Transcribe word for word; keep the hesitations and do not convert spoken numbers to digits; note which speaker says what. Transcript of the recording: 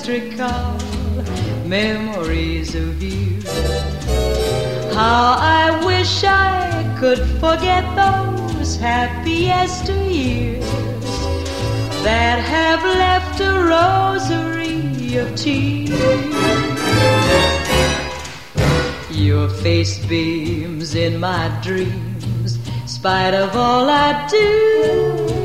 Speaker 1: electrical memories of you. How I wish I could forget those happy yesteryears that have left a rosary of tears. Your face beams in my dreams, spite of all I do.